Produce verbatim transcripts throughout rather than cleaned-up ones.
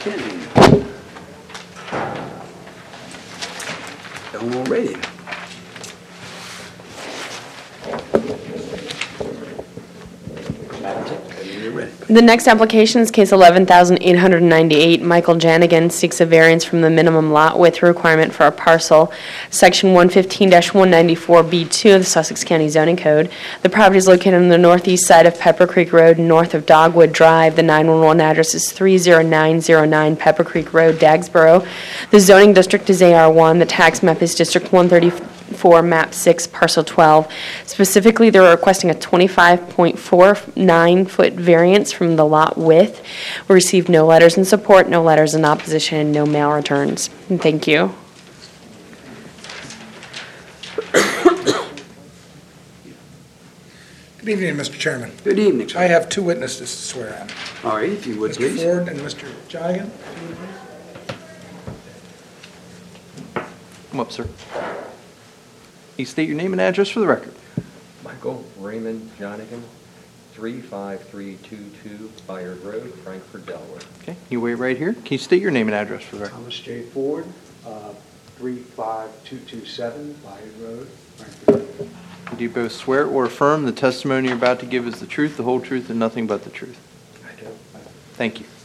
Kenny. Eleanor ready. Madam Secretary, you're ready. The next application is case eleven thousand eight hundred ninety-eight. Michael Janigan seeks a variance from the minimum lot width requirement for a parcel, section one fifteen dash one ninety-four B two of the Sussex County Zoning Code. The property is located on the northeast side of Pepper Creek Road, north of Dogwood Drive. The nine one one address is three oh nine oh nine Pepper Creek Road, Dagsboro. The zoning district is A R one. The tax map is District one thirty-four, map six, parcel twelve. Specifically, they're requesting a twenty-five point four nine foot variance from the lot width. We received no letters in support, no letters in opposition, and no mail returns. And thank you. Good evening, Mister Chairman. Good evening, sir. I have two witnesses to swear in. All right, if you would, Mister please. Ford and Mister Jonigan. Come up, sir. Please state your name and address for the record. Michael Raymond Jonigan, three five three two two Bayard Road, Frankfort, Delaware. Okay, you wait right here. Can you state your name and address for the record? Thomas J. Ford, uh, three five two two seven Bayard Road, Frankfort. Do you both swear or affirm the testimony you're about to give is the truth, the whole truth, and nothing but the truth? I do. Thank you.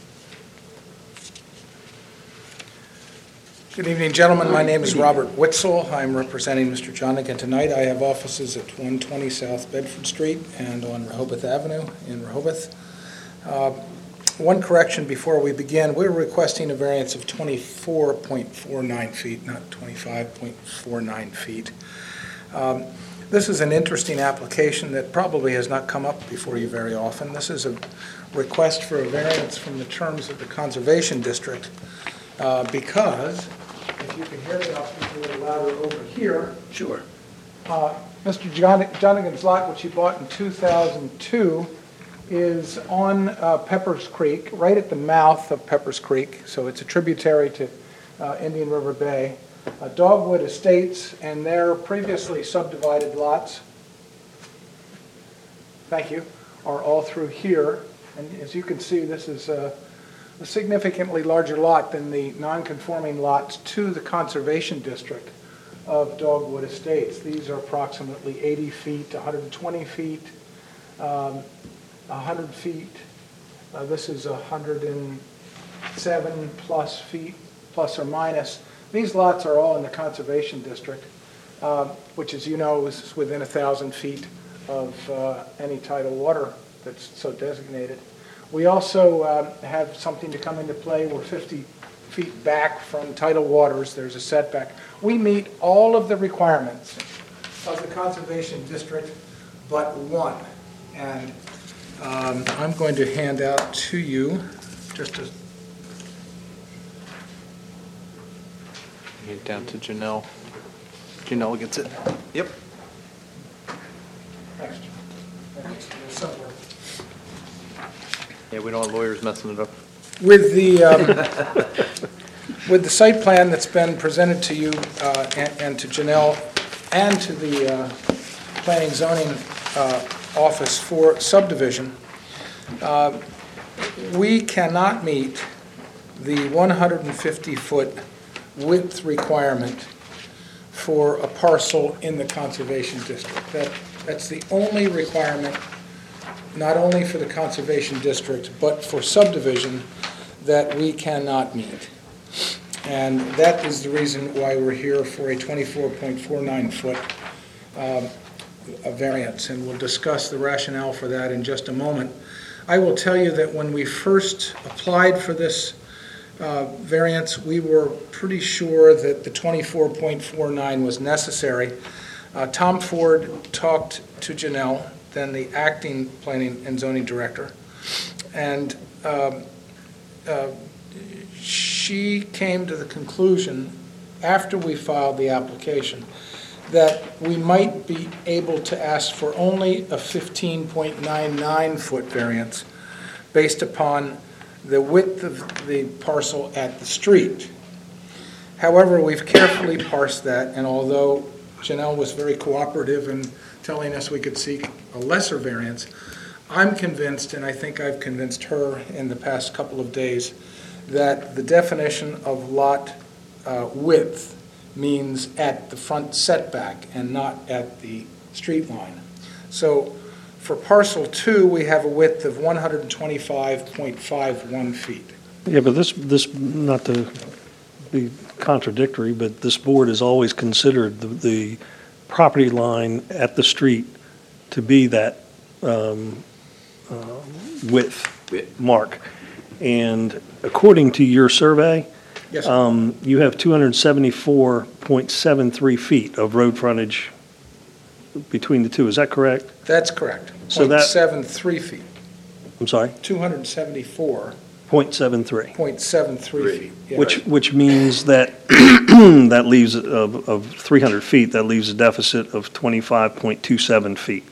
Good evening, gentlemen. My name is Robert Witzel. I'm representing Mister Jonigan tonight. I have offices at one twenty South Bedford Street and on Rehoboth Avenue in Rehoboth. Uh, One correction before we begin. We're requesting a variance of twenty-four point four nine feet, not twenty-five point four nine feet. Um, This is an interesting application that probably has not come up before you very often. This is a request for a variance from the terms of the Conservation District uh, because, if you can hear me, I'll speak a little louder over here. Sure. Uh, Mister Jon- Jonigan's lot, which he bought in two thousand two, is on uh, Peppers Creek, right at the mouth of Peppers Creek, so it's a tributary to uh, Indian River Bay. Uh, Dogwood Estates and their previously subdivided lots, thank you, are all through here. And as you can see, this is a, a significantly larger lot than the non-conforming lots to the Conservation District of Dogwood Estates. These are approximately eighty feet, one hundred twenty feet, um, one hundred feet. Uh, this is one hundred seven plus feet, plus or minus. These lots are all in the Conservation District, uh, which, as you know, is within one thousand feet of uh, any tidal water that's so designated. We also uh, have something to come into play. We're fifty feet back from tidal waters. There's a setback. We meet all of the requirements of the Conservation District but one. And um, I'm going to hand out to you just a Get it down to Janelle. Janelle gets it. Yep. Thanks, John. Yeah, we don't want lawyers messing it up. With the, um, with the site plan that's been presented to you uh, and, and to Janelle and to the uh, Planning Zoning uh, Office for subdivision, uh, we cannot meet the one hundred fifty foot width requirement for a parcel in the Conservation District. That, that's the only requirement, not only for the Conservation District, but for subdivision, that we cannot meet. And that is the reason why we're here for a twenty-four point four nine foot um, a variance, and we'll discuss the rationale for that in just a moment. I will tell you that when we first applied for this Uh, variance, we were pretty sure that the twenty-four point four nine was necessary. Uh, Tom Ford talked to Janelle, then the acting planning and zoning director, and um, uh, she came to the conclusion, after we filed the application, that we might be able to ask for only a fifteen point nine nine foot variance based upon the width of the parcel at the street. However, we've carefully parsed that, and although Janelle was very cooperative in telling us we could seek a lesser variance, I'm convinced, and I think I've convinced her in the past couple of days, that the definition of lot uh, width means at the front setback and not at the street line. So for parcel two, we have a width of one hundred twenty-five point five one feet. Yeah, but this, this, not to be contradictory, but this board has always considered the, the property line at the street to be that um, uh, width Width. mark. And according to your survey, Yes, sir. um, you have two hundred seventy-four point seven three feet of road frontage between the two. Is that correct? That's correct. So that- point seven three feet, I'm sorry, two hundred seventy-four point seven three. point seven three feet. Yeah. Which, which means that, that leaves, of, of three hundred feet, that leaves a deficit of twenty-five point two seven feet.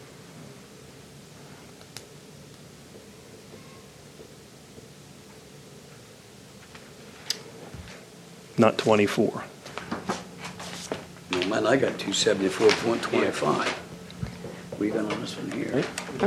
Not twenty-four. No, man, I got two seventy-four point twenty-five. We got on this one here.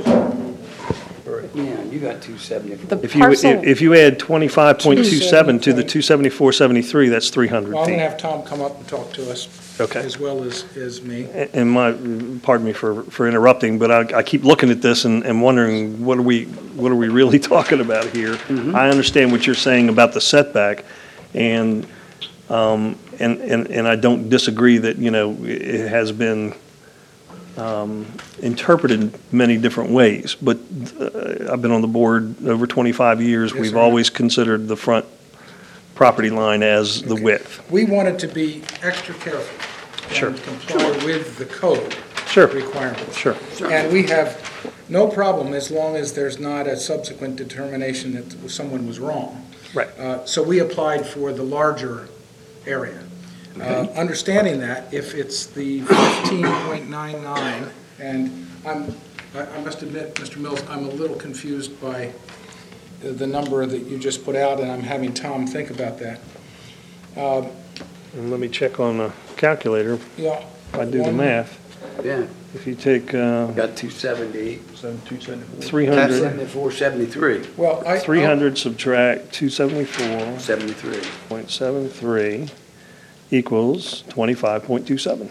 Yeah, you got two seventy-four. The If you, parcel, if you add twenty-five point two seven to the two seventy-four seventy-three, that's three hundred Well, I'm going to feet. have Tom come up and talk to us, Okay. as well as, as me. And my, pardon me for, for interrupting, but I, I keep looking at this and, and wondering, what are we, what are we really talking about here? I understand what you're saying about the setback, and, um, and, and, and I don't disagree that, you know, it has been, um, interpreted many different ways, but, uh, I've been on the board over twenty-five years. Yes, We've sir. always considered the front property line as the Okay. width. We wanted to be extra careful. Sure. And comply with the code Sure, requirements. sure. And we have no problem as long as there's not a subsequent determination that someone was wrong. Right. Uh, So we applied for the larger area. Uh, Understanding that, if it's the fifteen point nine nine, and I'm, I I must admit, Mister Mills, I'm a little confused by the- the number that you just put out, and I'm having Tom think about that. Um, And let me check on the calculator. Yeah. If I do the one- math, Yeah, if you take uh, got two seventy, three hundred, seventy-four, seventy-three, Well, I. three hundred subtract two seventy-four seventy-three. point seven three equals twenty-five point two seven.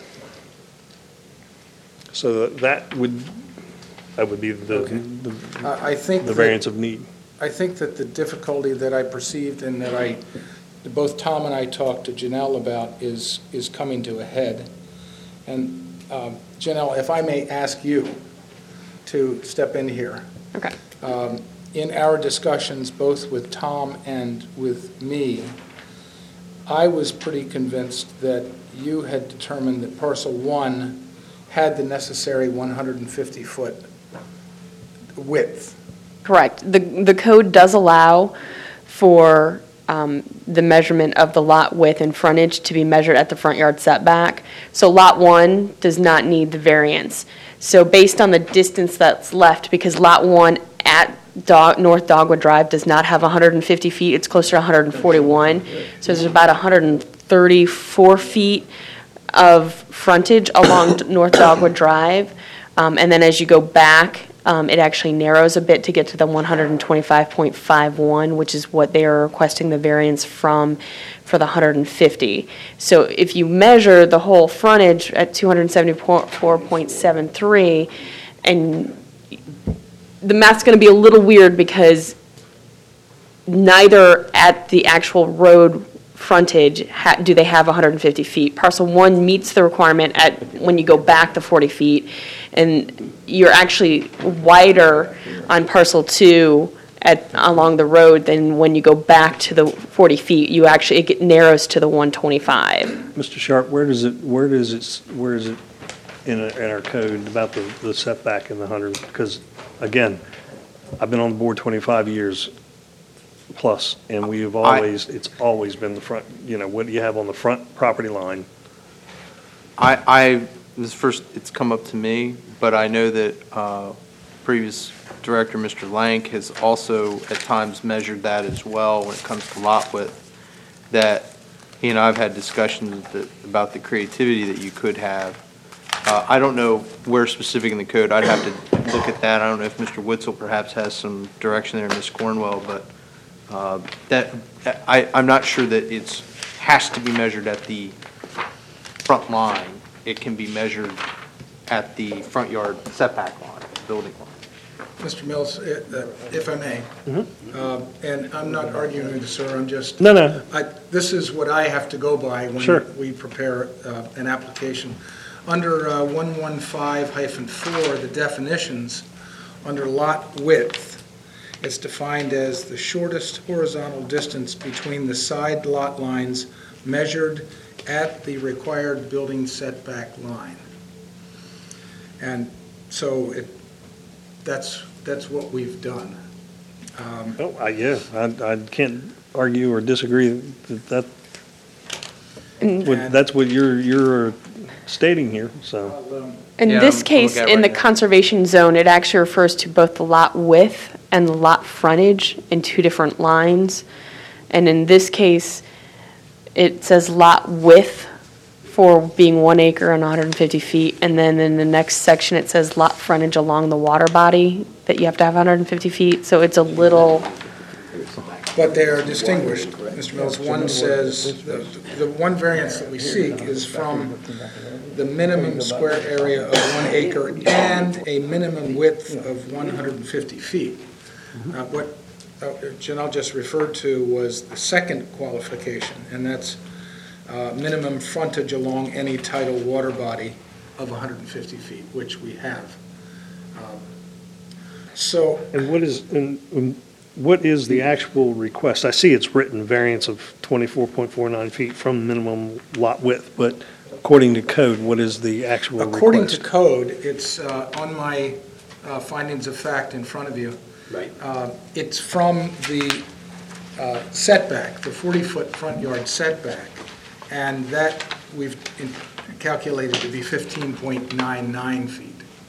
So that would, that would be the, Okay. the I I think the that- variance of need. I think that the difficulty that I perceived and that I, that both Tom and I talked to Janelle about is, is coming to a head. And um, Janelle, if I may ask you to step in here. okay. Um, In our discussions, both with Tom and with me, I was pretty convinced that you had determined that parcel one had the necessary one hundred fifty foot width. Correct. The, the code does allow for um, the measurement of the lot width and frontage to be measured at the front yard setback. So lot one does not need the variance. So based on the distance that's left, because lot one at Dog, North Dogwood Drive does not have one hundred fifty feet, it's closer to one hundred forty-one. So there's about one hundred thirty-four feet of frontage along North Dogwood Drive. Um, And then as you go back, um, it actually narrows a bit to get to the one hundred twenty-five point five one, which is what they are requesting the variance from for the one hundred fifty. So if you measure the whole frontage at two hundred seventy-four point seven three, and the math's going to be a little weird because neither at the actual road frontage ha- do they have one hundred fifty feet. Parcel one meets the requirement at, when you go back to forty feet, and you're actually wider on parcel two at, along the road than when you go back to the forty feet. You actually, it get- narrows to the one twenty-five. Mister Sharp, where does it, where does it, where is it in, our- in our code about the the setback in the hundred? Because, again, I've been on the board twenty-five years plus, and we have I- always, it's always been the front, you know, what do you have on the front property line? I, I, this first, it's come up to me, but I know that uh, previous director, Mister Lank, has also at times measured that as well when it comes to lot width, that he and I have had discussions that, about the creativity that you could have. Uh, I don't know where specific in the code, I'd have to look at that. I don't know if Mister Witzel perhaps has some direction there, Miz Cornwell, but Uh, That, I, I'm not sure that it's, has to be measured at the front line. It can be measured at the front yard setback line, building line. Mister Mills, uh, uh, if I may, uh, and I'm not arguing with you, sir, I'm just, No, no, I- this is what I have to go by Sure. when we prepare uh, an application. Under uh, one fifteen four, the definitions, under lot width, it's defined as the shortest horizontal distance between the side lot lines measured at the required building setback line. And so it, that's, that's what we've done. Um, oh, I, yeah, I, I can't argue or disagree that, that, what- that's what you're, you're stating here, so. I'll, um, In Yeah, this I'm- I'm case, looking at in the right now. conservation zone, it actually refers to both the lot width and the lot frontage in two different lines. And in this case, it says lot width for being one acre and one hundred fifty feet. And then in the next section, it says lot frontage along the water body, that you have to have one hundred fifty feet. So it's a little, But they are distinguished, Mister Mills. One says, the the one variance that we seek is from the minimum square area of one acre and a minimum width of one hundred fifty feet. Uh, What uh, Janelle just referred to was the second qualification, and that's uh, minimum frontage along any tidal water body of one hundred fifty feet, which we have. Um, So, And what is, and and what is the actual request? I see it's written variance of twenty-four point four nine feet from minimum lot width, but according to code, what is the actual request? according to code, it's uh, on my uh, findings of fact in front of you. Right. Uh, It's from the uh, setback, the forty-foot front yard setback, and that we've in- calculated to be fifteen point nine nine feet.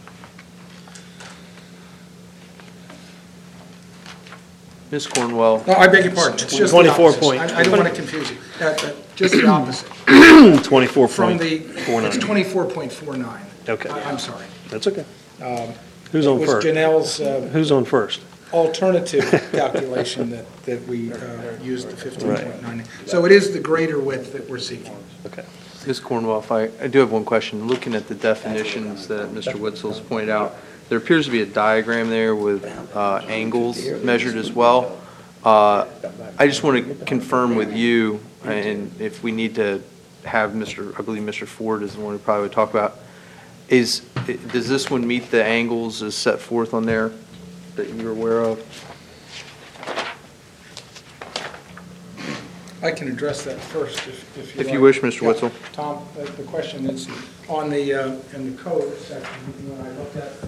Miz Cornwell, No, I beg your pardon, it's just the twenty-four opposite. point- I I don't want to confuse you. Uh, uh, Just the opposite. Twenty-four From point the, four it's nine. twenty-four point four nine. Okay. I'm sorry. That's okay. Who's It on was first? Janelle's uh, Who's on first? alternative calculation that, that we uh, used the fifteen point nine. So it is the greater width that we're seeking. Okay. Miz Cornwell, if I, I do have one question. Looking at the definitions that Mister Witzel's pointed out, there appears to be a diagram there with uh, angles measured as well. Uh, I just want to confirm with you, and if we need to have Mister, I believe Mister Ford is the one who probably would talk about, is, does this one meet the angles as set forth on there that you're aware of? I can address that first if, if you If you like. wish, Mister Yeah. Witzel. Tom, the the question is on the, uh, in the code section, when I looked at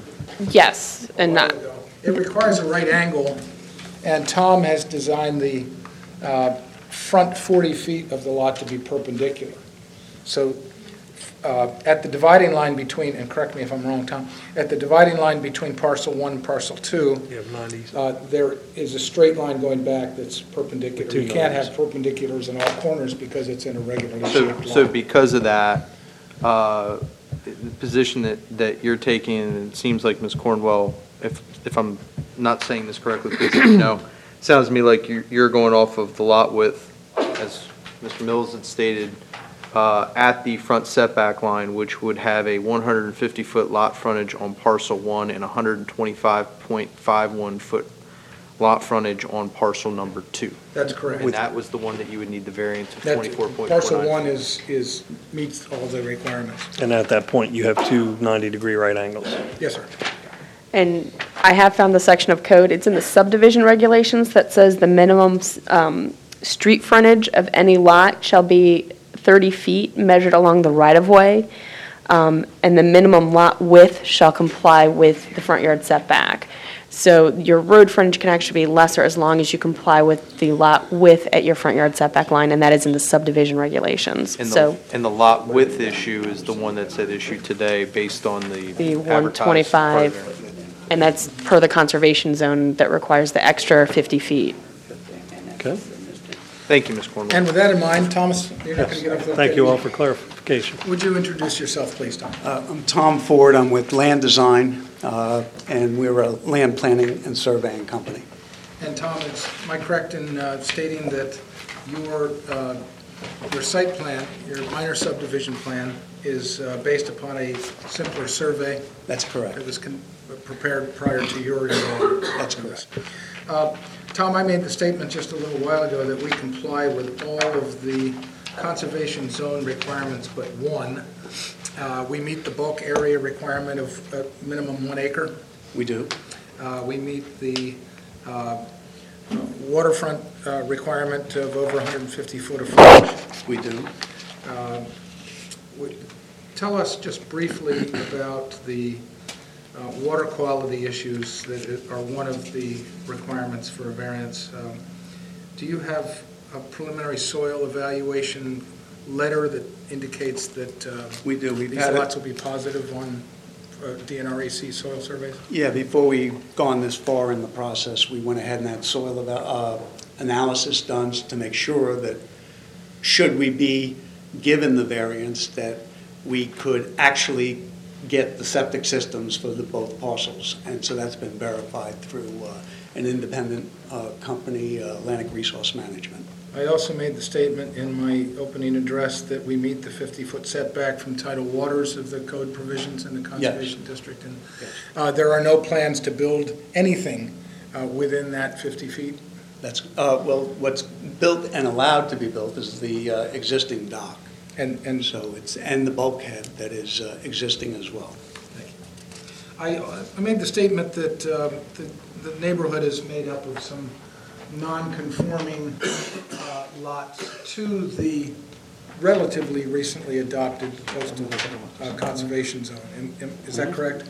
yes, a and while not, ago, it requires a right angle, and Tom has designed the uh, front forty feet of the lot to be perpendicular. So uh, at the dividing line between, and correct me if I'm wrong, Tom, at the dividing line between parcel one and parcel two, You have nineties. uh, there is a straight line going back that's perpendicular. With two You can't lines. have perpendiculars in all corners because it's in a regularly So, shaped so line. because of that, uh, the position that, that you're taking, and it seems like Miz Cornwell, if, if I'm not saying this correctly, please let me know, sounds to me like you're, you're going off of the lot width, as Mister Mills had stated, uh, at the front setback line, which would have a one hundred fifty foot lot frontage on parcel one and one hundred twenty-five point five one foot lot frontage on parcel number two. That's correct. And that was the one that you would need the variance of That- twenty-four point four nine. Parcel one is, is, meets all the requirements. And at that point, you have two ninety-degree right angles. Yes, sir. and I have found the section of code, it's in the subdivision regulations that says the minimum um, street frontage of any lot shall be thirty feet measured along the right-of-way, um, and the minimum lot width shall comply with the front yard setback. So your road frontage can actually be lesser as long as you comply with the lot width at your front yard setback line, and that is in the subdivision regulations. And So the, and the lot width issue is the one that's at issue today based on the the one advertised twenty-five, program. and that's per the conservation zone that requires the extra fifty feet. Okay? Thank you, Miz Cornwell. And with that in mind, Thomas, you're not going to get up there. Thank you all for clarification. Would you introduce yourself, please, Tom? Uh, I'm Tom Ford, I'm with Land Design, uh, and we're a land planning and surveying company. And Tom, is, am I correct in uh, stating that your, uh, your site plan, your minor subdivision plan, is uh, based upon a simpler survey That's correct. that was con- prepared prior to your involvement? That's correct. Uh, Tom, I made the statement just a little while ago that we comply with all of the conservation zone requirements but one. Uh, We meet the bulk area requirement of uh, minimum one acre. We do. Uh, We meet the uh, waterfront uh, requirement of over one hundred fifty foot of frontage. We do. Uh, would- Tell us just briefly about the uh, water quality issues that i- are one of the requirements for a variance. Um, Do you have a preliminary soil evaluation letter that indicates that uh, We do. We've these had lots it. will be positive on uh, D N R A C soil surveys? Yeah, before we gone this far in the process, we went ahead and had soil eva- uh, analysis done to make sure that should we be given the variance, that we could actually get the septic systems for the both parcels. And so that's been verified through uh, an independent uh, company, uh, Atlantic Resource Management. I also made the statement in my opening address that we meet the fifty foot setback from tidal waters of the code provisions in the Conservation District. And Yes. uh, there are no plans to build anything uh, within that fifty feet? That's, uh, well, what's built and allowed to be built is the uh, existing dock. And, and So it's, and the bulkhead that is uh, existing as well. I, I made the statement that uh, the the neighborhood is made up of some non-conforming uh, lots to the relatively recently adopted coastal uh, conservation zone. Am- am- Is that correct?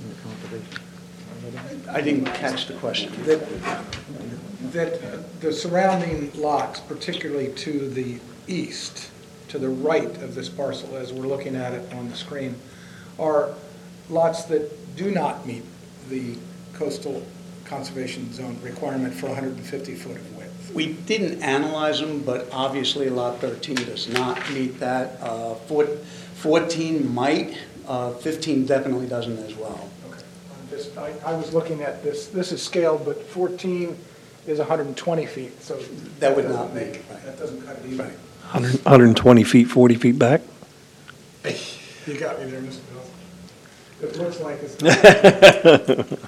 I didn't catch the question. That, that uh, the surrounding lots, particularly to the east, to the right of this parcel, as we're looking at it on the screen, are lots that do not meet the coastal conservation zone requirement for one hundred fifty foot of width. We didn't analyze them, but obviously Lot thirteen does not meet that. Uh, four- fourteen might, uh, fifteen definitely doesn't as well. Okay. I'm just- I, I was looking at this, this is scaled, but fourteen is one hundred twenty feet, so. That would doesn't not make- make it, right. That doesn't cut it either. Right. one hundred one hundred twenty feet, forty feet back? You got me there, Mister Bill. It looks like it's.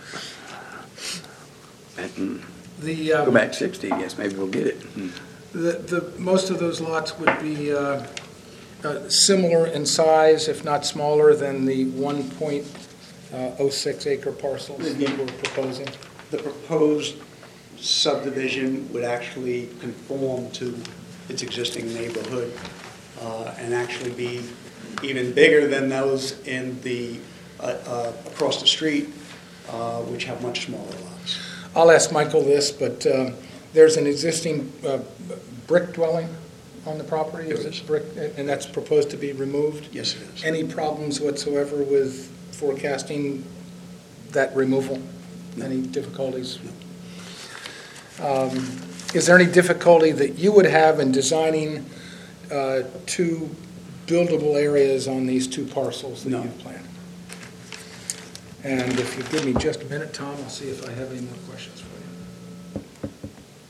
The, Go um, back sixty, I guess, maybe we'll get it. the, the, most of those lots would be uh, uh, similar in size, if not smaller, than the one point oh six acre parcels that we're proposing. The proposed subdivision would actually conform to its existing neighborhood uh, and actually be even bigger than those in the, uh, uh, across the street, uh, which have much smaller lots. I'll ask Michael this, but um, there's an existing uh, brick dwelling on the property? Is There it is. brick, and that's proposed to be removed? Yes, it is. Any problems whatsoever with forecasting that removal? Any difficulties? Um, Is there any difficulty that you would have in designing uh, two buildable areas on these two parcels that No. you've planned? And if you give me just a minute, Tom, I'll see if I have any more questions for you.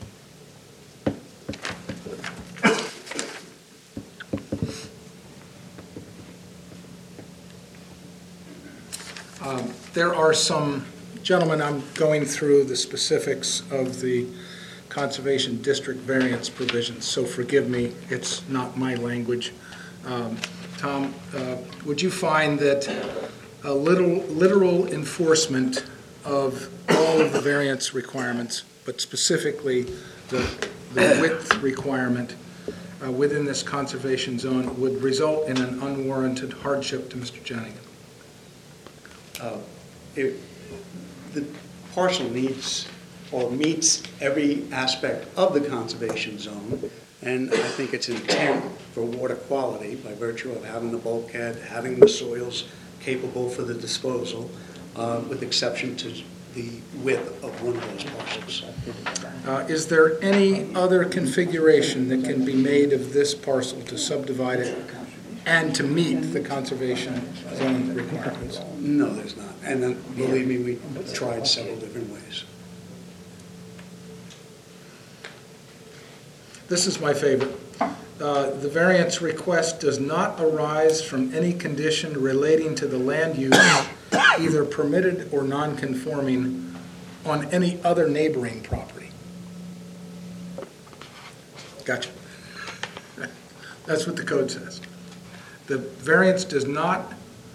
Um, There are some, gentlemen, I'm going through the specifics of the Conservation District variance provisions, so forgive me, it's not my language. Um, Tom, uh, would you find that a little literal enforcement of all of the variance requirements, but specifically the the width requirement uh, within this conservation zone would result in an unwarranted hardship to Mister Janigan? Uh, it- The parcel needs or meets every aspect of the conservation zone, and I think it's intent for water quality by virtue of having the bulkhead, having the soils capable for the disposal, uh, with exception to the width of one of those parcels. Uh, Is there any other configuration that can be made of this parcel to subdivide it and to meet the conservation zone requirements? No, there's not, and then, believe me, we tried several different ways. this is my favorite. Uh, The variance request does not arise from any condition relating to the land use, either permitted or non-conforming, on any other neighboring property. Gotcha. That's what the code says. The variance does not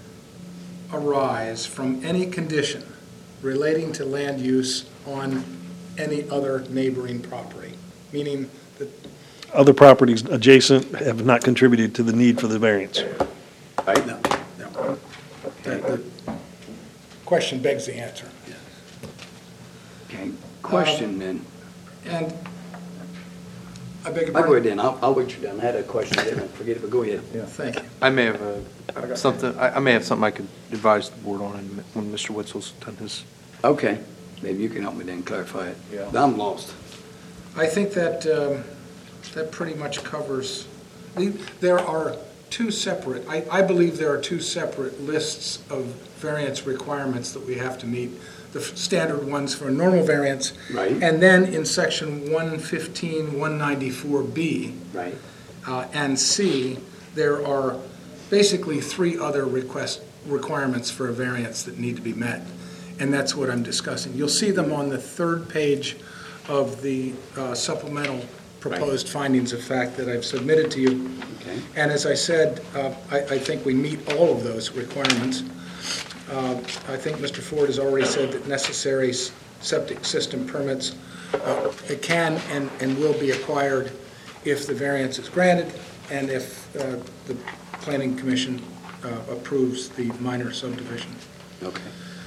arise from any condition relating to land use on any other neighboring property, meaning that Other properties adjacent have not contributed to the need for the variance. Right? No, no. The the question begs the answer. Okay, question then. And I beg your I'll go ahead pardon? then, I'll, I'll wait you done. I had a question, I didn't forget it, but go ahead. Thank you. I may have uh, something, I I may have something I could advise the board on in- when Mister Witzel's done his. Okay, maybe you can help me then clarify it. Yeah. I'm lost. I think that, um, that pretty much covers, the- there are two separate, I, I believe there are two separate lists of variance requirements that we have to meet. The f- standard ones for a normal variance. Right. And then in section one fifteen, one ninety-four B Right. uh, and C, there are basically three other request, requirements for a variance that need to be met. And that's what I'm discussing. You'll see them on the third page of the uh, supplemental proposed findings of fact that I've submitted to you. Okay. And as I said, uh, I, I think we meet all of those requirements. Uh, I think Mister Ford has already said that necessary s- septic system permits uh, it can and, and will be acquired if the variance is granted and if uh, the Planning Commission uh, approves the minor subdivision. Okay.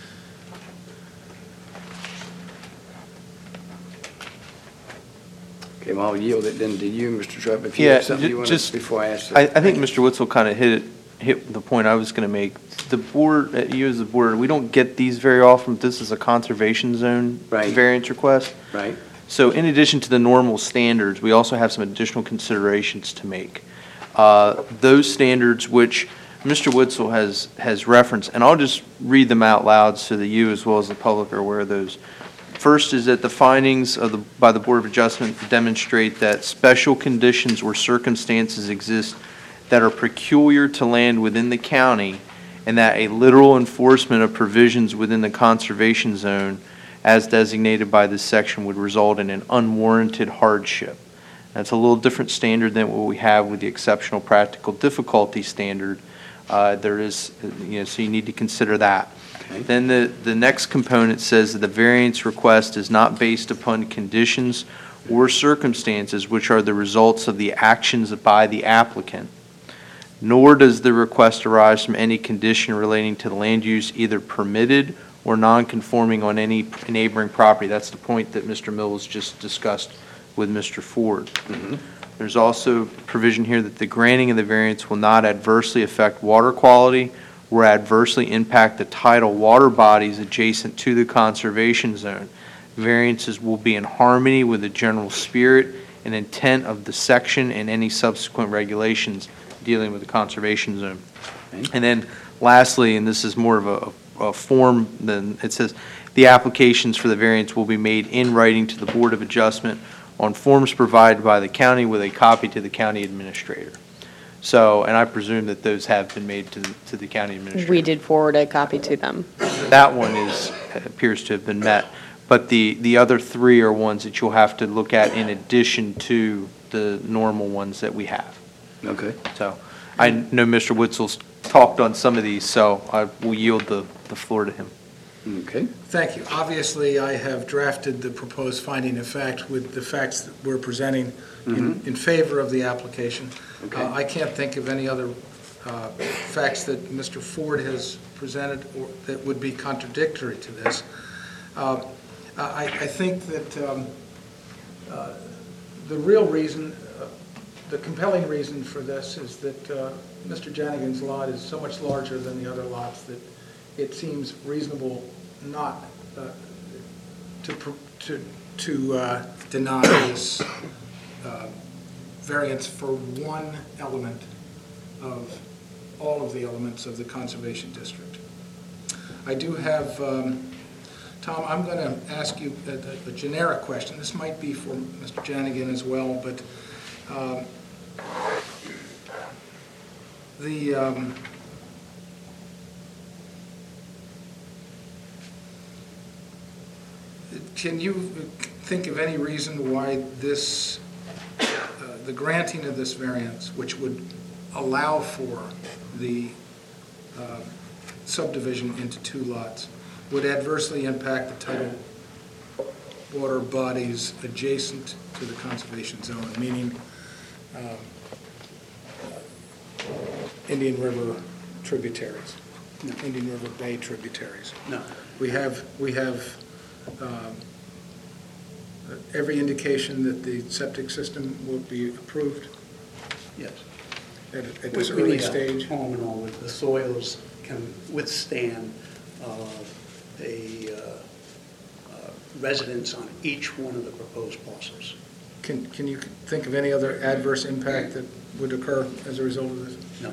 Okay, well, I'll yield it then to you, Mister Tripp, if you Yeah, have something ju- you want just- to, before I ask. I, I think Mister Witzel kind of hit it, hit the point I was going to make. The board, uh, you as the board, we don't get these very often. This is a conservation zone Right. variance request. Right, So in addition to the normal standards, we also have some additional considerations to make. Uh, Those standards which Mister Witzel has, has referenced, and I'll just read them out loud so that you as well as the public are aware of those. First is that the findings of the, by the Board of Adjustment demonstrate that special conditions or circumstances exist that are peculiar to land within the county, and that a literal enforcement of provisions within the conservation zone as designated by this section would result in an unwarranted hardship. That's a little different standard than what we have with the exceptional practical difficulty standard. Uh, There is, you know, so you need to consider that. Okay. Then the, the next component says that the variance request is not based upon conditions or circumstances which are the results of the actions by the applicant, nor does the request arise from any condition relating to the land use either permitted or non-conforming on any neighboring property. That's the point that Mister Mills just discussed with Mister Ford. There's also provision here that the granting of the variance will not adversely affect water quality or adversely impact the tidal water bodies adjacent to the conservation zone. Variances will be in harmony with the general spirit and intent of the section and any subsequent regulations dealing with the conservation zone. Okay. And then lastly, and this is more of a, a form than, it says, the applications for the variance will be made in writing to the Board of Adjustment on forms provided by the county with a copy to the county administrator. So, and I presume that those have been made to, to the county administrator. We did forward a copy to them. That one is, appears to have been met, but the, the other three are ones that you'll have to look at in addition to the normal ones that we have. okay. So, I know Mister Witzel's talked on some of these, so I will yield the, the floor to him. Okay, Thank you. Obviously, I have drafted the proposed finding of fact with the facts that we're presenting in, in favor of the application. Okay. Uh, I can't think of any other uh, facts that Mister Ford has presented or that would be contradictory to this. Uh, I, I think that um, uh, the real reason, uh, the compelling reason for this is that uh, Mister Janigan's lot is so much larger than the other lots that it seems reasonable not uh, to, pr- to, to uh, deny this uh, variance for one element of all of the elements of the Conservation District. I do have, um, Tom, I'm going to ask you a, a generic question. This might be for Mister Janigan as well, but Um, The, um, can you think of any reason why this, uh, the granting of this variance, which would allow for the uh, subdivision into two lots, would adversely impact the tidal water bodies adjacent to the conservation zone, meaning um, Indian River tributaries, No. Indian River Bay tributaries? No. We have, we have um, every indication that the septic system will be approved Yes. at at this We- we early need a stage. home and all, that the soils can withstand uh, a uh, uh, residence on each one of the proposed parcels. Can, can you think of any other adverse impact that would occur as a result of this? No.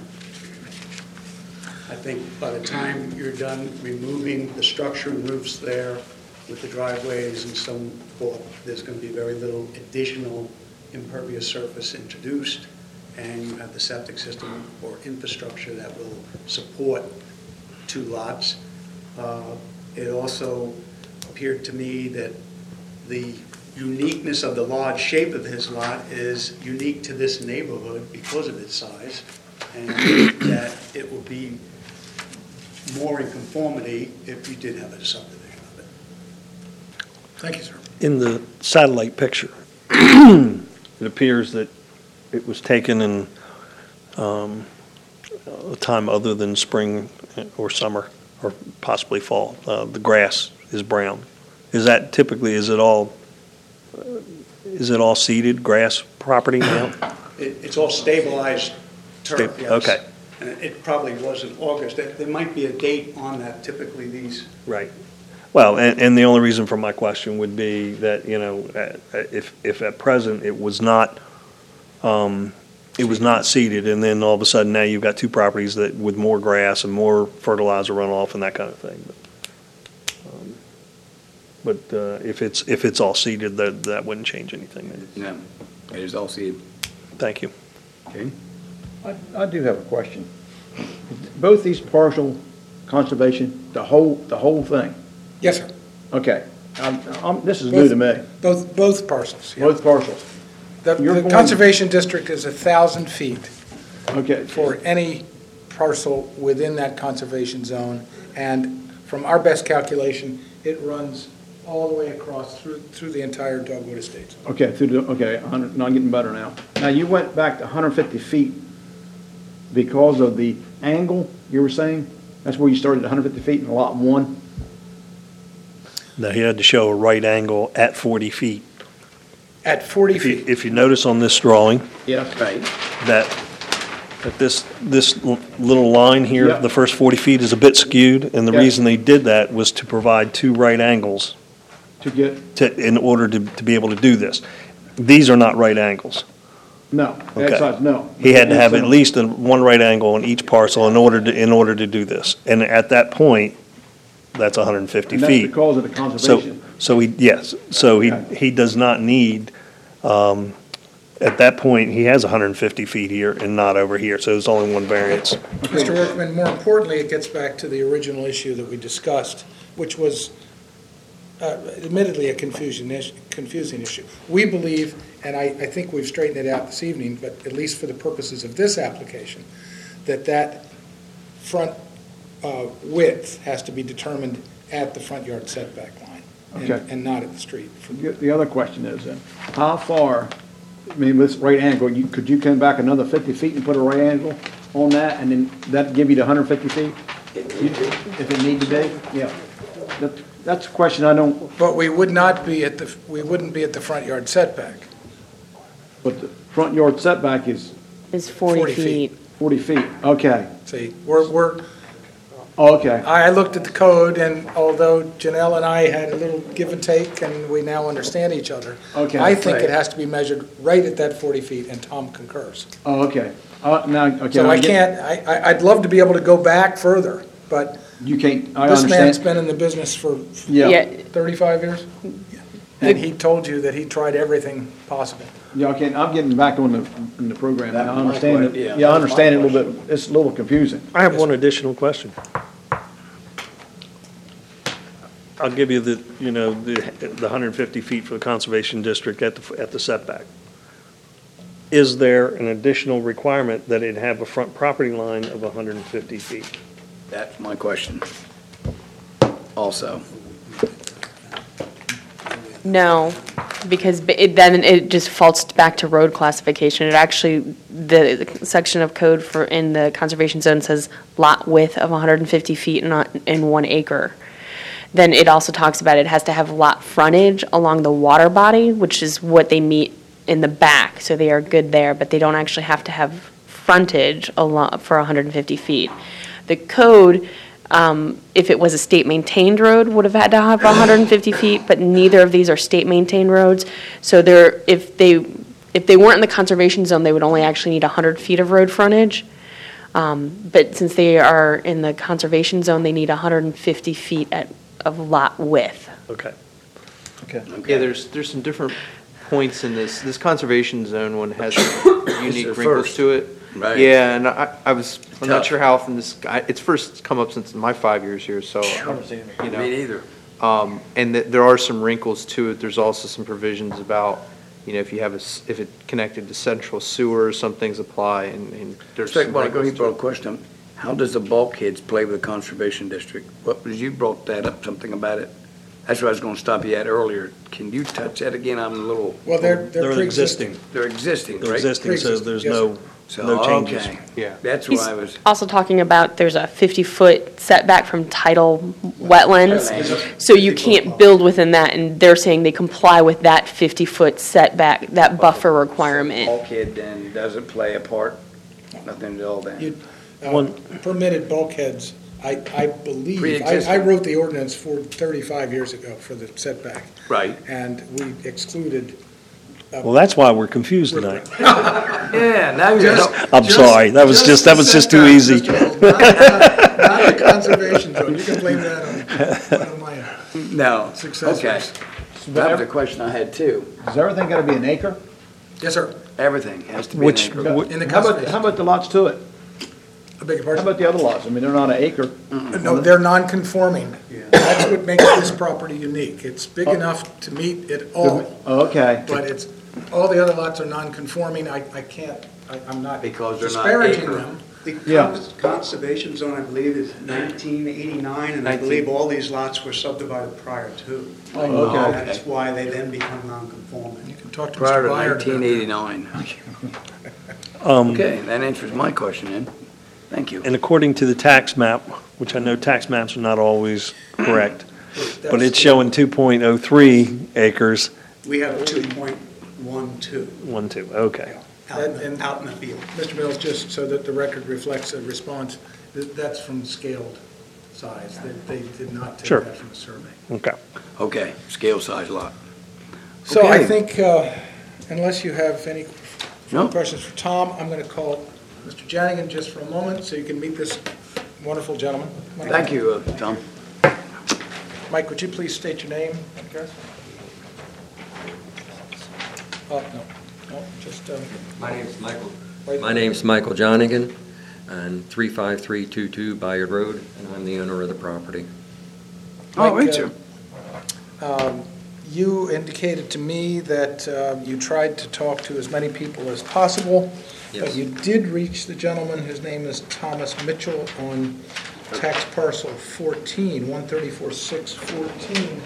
I think by the time you're done removing the structure and roofs there with the driveways and so forth, there's going to be very little additional impervious surface introduced, and you have the septic system or infrastructure that will support two lots. Uh, It also appeared to me that the uniqueness of the large shape of his lot is unique to this neighborhood because of its size, and that it will be more in conformity if you did have a subdivision of it. Thank you, sir. In the satellite picture, it appears that it was taken in um, a time other than spring or summer, or possibly fall. Uh, The grass is brown. Is that typically, is it all, uh, is it all seeded grass property now? It, it's all stabilized turf, Sta- yes. okay. And it probably was in August. There there might be a date on that, typically these. Right. Well, and, and the only reason for my question would be that, you know, uh, if, if at present it was not, um, it was not seeded, and then all of a sudden now you've got two properties that, with more grass and more fertilizer runoff and that kind of thing. But, um, But uh, if it's, if it's all seeded, that, that wouldn't change anything. No, it is all seeded. Thank you. Okay. I, I do have a question. Both these partial conservation, the whole, the whole thing? Yes, sir. Okay. I'm, I'm, this is new to me. Both, both parcels. yeah. Both parcels. The You're the going- conservation district is a thousand feet Okay. for any parcel within that conservation zone, and from our best calculation, it runs all the way across through, through the entire Dogwood Estates. Okay, through the, okay, one hundred, now I'm getting better now. Now, you went back to one hundred fifty feet because of the angle, you were saying? That's where you started at one hundred fifty feet in lot one? Now, he had to show a right angle at forty feet. At forty If you, feet. if you notice on this drawing, Yeah. Right. that, that this, this l- little line here, Yep. the first forty feet is a bit skewed, and the Yep. reason they did that was to provide two right angles To get, to, in order to, to be able to do this. These are not right angles. no, Okay. that's not, no. He had to have at least a- one right angle on each parcel in order to, in order to do this. And at that point, that's one hundred fifty And that's feet. because of the So, conservation. so he, yes, so he, Okay. he does not need, um, at that point, he has one hundred fifty feet here and not over here, so there's only one variance. Mister Workman, more importantly, it gets back to the original issue that we discussed, which was uh, admittedly a confusion, is- confusing issue. We believe, and I, I think we've straightened it out this evening, but at least for the purposes of this application, that that front uh, width has to be determined at the front yard setback line and- Okay. and not at the street. The the other question is then, how far, I mean, with this right angle, you, could you come back another fifty feet and put a right angle on that, and then that'd give you the one hundred fifty feet? You- If it need to be? Yeah. That, that's a question I don't, But we would not be at the, we wouldn't be at the front yard setback. but the front yard setback is Is forty forty feet. feet. forty feet. Okay, See, we're, we're, okay. I looked at the code, and although Janelle and I had a little give and take, and we now understand each other, Okay, I think it right. has to be measured right at that forty feet, and Tom concurs. Oh, okay. Uh, now, okay. So now I get- can't, I, I- I'd love to be able to go back further, but You can't, I this man's understand. been in the business for Yeah, thirty-five years, and he told you that he tried everything possible. Yeah, I can't, I'm getting back on the, in the program. That I was my understand que- it. yeah, Yeah, I that was my understand it a little bit. It's a little confusing. I have one additional question. I'll give you the, you know, the, the one hundred fifty feet for the conservation district at the, at the setback. Is there an additional requirement that it have a front property line of one hundred fifty feet? That's my question. Also. No, because b- it, then it just falls back to road classification. It actually, the section of code for, in the conservation zone says lot width of one hundred fifty feet, not in one acre. Then it also talks about it has to have lot frontage along the water body, which is what they meet in the back, so they are good there, but they don't actually have to have frontage along, for one hundred fifty feet. The code, um, if it was a state-maintained road, would have had to have one hundred fifty feet, but neither of these are state-maintained roads. So they're, if they, if they weren't in the conservation zone, they would only actually need one hundred feet of road frontage. Um, But since they are in the conservation zone, they need one hundred fifty feet at, of lot width. Okay. Yeah, there's, there's some different points in this. This conservation zone one has some unique the wrinkles first. to it. Right. Yeah, and I, I was, I'm not Tough. sure how often this, I- it's first come up since my five years here, so, you know. Me neither. Um, and that there are some wrinkles to it. There's also some provisions about, you know, if you have a, s- if it connected to central sewer, some things apply, and, and there's Just some want to go, you wrinkles brought a to it. question. How does the bulkheads play with the conservation district? What, was you brought that up, something about it? That's what I was going to stop you at earlier. Can you touch that again? I'm a little, Well, they're, they're They're pre-existing. existing. they're existing, They're right? existing, so there's Yes, no, So, no changes. okay. Yeah. That's He's why I was, also talking about there's a fifty-foot setback from tidal wetlands, so you can't build within that, and they're saying they comply with that fifty-foot setback, that buffer requirement. bulkhead then doesn't play a part, nothing at all then. You- uh, One- Permitted bulkheads, I, I believe, I, Pre-existing. I wrote the ordinance for thirty-five years ago for the setback, Right. and we excluded. uh, Well, that's why we're confused tonight. Yeah, now you Just- know. I'm sorry, that was just, that was just too easy. Not not the conservation zone, you can blame that on one of my No, okay. successors. That was a question I had too. Is everything gotta be an acre? Yes, sir, Everything has to be an Which, acre. wh- in the How about, how conservation, about the lots to it? I beg your How pardon? about the other lots? I mean, they're not an acre. No, they're non-conforming. That's what makes this property unique. It's big enough to meet it all, Okay. but it's, all the other lots are non-conforming. I, I can't, I- I'm not Because they're not disparaging acre. them. The Yeah. cons- conservation zone, I believe, is nineteen eighty-nine, and I believe all these lots were subdivided prior to. Oh, okay. That's why they then become non-conforming. You can talk to Prior Mister to Byard about nineteen that. eighty-nine. um, Okay, that answers my question then. Thank you. and according to the tax map, which I know tax maps are not always correct, but That's- it's showing two point oh three acres, We have two point one two one, two, okay. out in And- the- and- out in the field. Mister Mills, just so that the record reflects a response, th- that's from scaled size. They, they did not take Sure. that from a survey. Okay. Okay, scale size lot. So I Okay. think, uh, unless you have any No. further questions for Tom, I'm going to call Mister Janigan just for a moment so you can meet this wonderful gentleman. Mike- Thank you, uh, Tom. Mike, would you please state your name and address? Oh, no, no, just, um, My name's Michael, right. my name's Michael Jonigan, and three five three two two Bayard Road, and I'm the owner of the property. Oh, Mike, right, uh, sir. Um, You indicated to me that uh, you tried to talk to as many people as possible, but Yes. you did reach the gentleman, whose name is Thomas Mitchell, on tax parcel fourteen, one thirty-four six fourteen,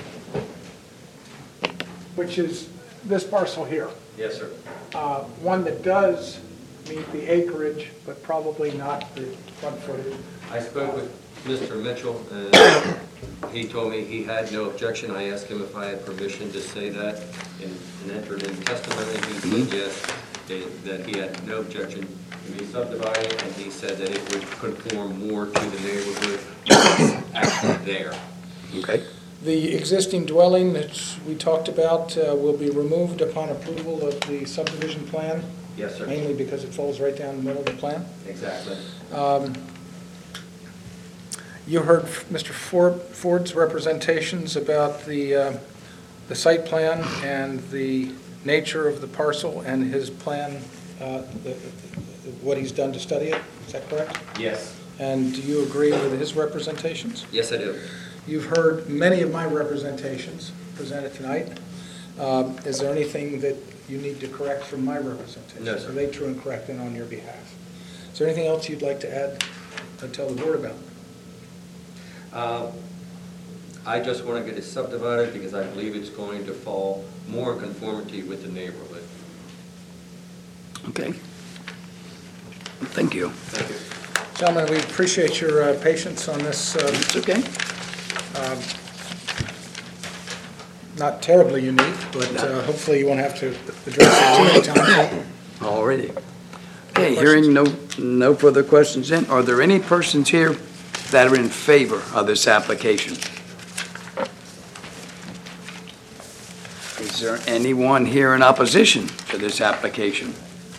which is this parcel here. Yes, sir. Uh, One that does meet the acreage, but probably not the front footage. I spoke with Mister Mitchell, and he told me he had no objection. I asked him if I had permission to say that and and entered in testimony. He said yes, that- that he had no objection to me subdividing, and he said that it would conform more to the neighborhood that's actually there. Okay. The existing dwelling that we talked about uh, will be removed upon approval of the subdivision plan, Yes, sir. mainly because it falls right down the middle of the plan. Exactly. Um, You heard Mister Ford- Ford's representations about the, uh, the site plan and the nature of the parcel and his plan, uh, the- what he's done to study it? Is that correct? Yes. And do you agree with his representations? Yes, I do. You've heard many of my representations presented tonight. Um, Is there anything that you need to correct from my representations? No, sir. Are they true and correct and on your behalf? Is there anything else you'd like to add or tell the board about? Uh, I just want to get it subdivided because I believe it's going to fall more in conformity with the neighborhood. Okay. Thank you. Thank you. Gentlemen, we appreciate your uh, patience on this, uh, It's okay. um, not terribly unique, but uh, hopefully you won't have to address it too many times. Already. Okay, hearing no, no further questions then, are there any persons here that are in favor of this application? Is there anyone here in opposition to this application?